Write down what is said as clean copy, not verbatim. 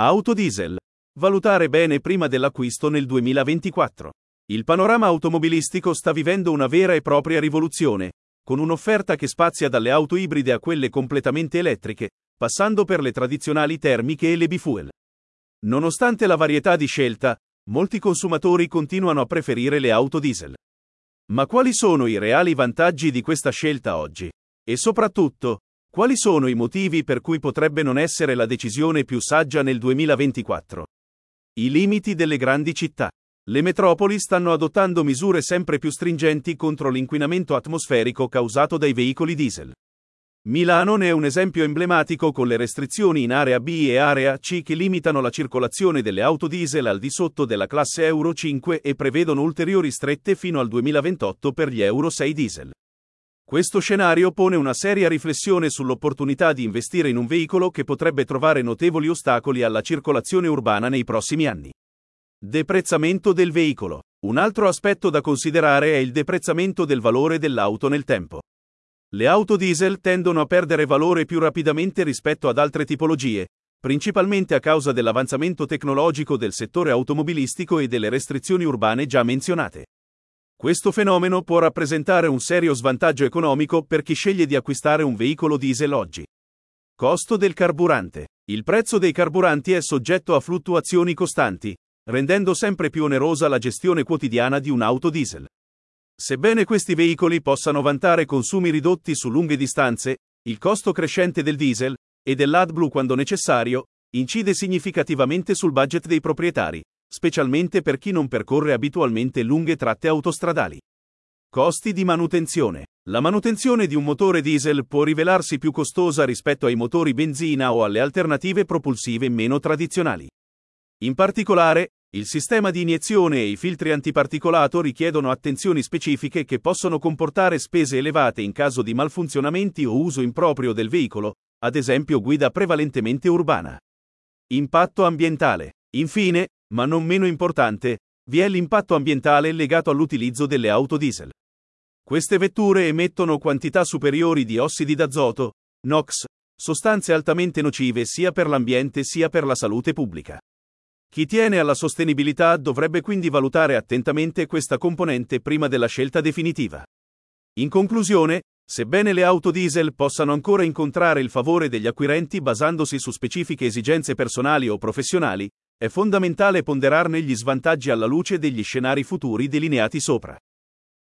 Auto diesel. Valutare bene prima dell'acquisto nel 2024. Il panorama automobilistico sta vivendo una vera e propria rivoluzione, con un'offerta che spazia dalle auto ibride a quelle completamente elettriche, passando per le tradizionali termiche e le bifuel. Nonostante la varietà di scelta, molti consumatori continuano a preferire le auto diesel. Ma quali sono i reali vantaggi di questa scelta oggi? E soprattutto, quali sono i motivi per cui potrebbe non essere la decisione più saggia nel 2024? I limiti delle grandi città. Le metropoli stanno adottando misure sempre più stringenti contro l'inquinamento atmosferico causato dai veicoli diesel. Milano ne è un esempio emblematico, con le restrizioni in area B e area C che limitano la circolazione delle auto diesel al di sotto della classe Euro 5 e prevedono ulteriori strette fino al 2028 per gli Euro 6 diesel. Questo scenario pone una seria riflessione sull'opportunità di investire in un veicolo che potrebbe trovare notevoli ostacoli alla circolazione urbana nei prossimi anni. Deprezzamento del veicolo. Un altro aspetto da considerare è il deprezzamento del valore dell'auto nel tempo. Le auto diesel tendono a perdere valore più rapidamente rispetto ad altre tipologie, principalmente a causa dell'avanzamento tecnologico del settore automobilistico e delle restrizioni urbane già menzionate. Questo fenomeno può rappresentare un serio svantaggio economico per chi sceglie di acquistare un veicolo diesel oggi. Costo del carburante. Il prezzo dei carburanti è soggetto a fluttuazioni costanti, rendendo sempre più onerosa la gestione quotidiana di un'auto diesel. Sebbene questi veicoli possano vantare consumi ridotti su lunghe distanze, il costo crescente del diesel, e dell'AdBlue quando necessario, incide significativamente sul budget dei proprietari, specialmente per chi non percorre abitualmente lunghe tratte autostradali. Costi di manutenzione. La manutenzione di un motore diesel può rivelarsi più costosa rispetto ai motori benzina o alle alternative propulsive meno tradizionali. In particolare, il sistema di iniezione e i filtri antiparticolato richiedono attenzioni specifiche che possono comportare spese elevate in caso di malfunzionamenti o uso improprio del veicolo, ad esempio guida prevalentemente urbana. Impatto ambientale. Infine, ma non meno importante, vi è l'impatto ambientale legato all'utilizzo delle auto diesel. Queste vetture emettono quantità superiori di ossidi d'azoto, NOx, sostanze altamente nocive sia per l'ambiente sia per la salute pubblica. Chi tiene alla sostenibilità dovrebbe quindi valutare attentamente questa componente prima della scelta definitiva. In conclusione, sebbene le auto diesel possano ancora incontrare il favore degli acquirenti basandosi su specifiche esigenze personali o professionali, è fondamentale ponderarne gli svantaggi alla luce degli scenari futuri delineati sopra.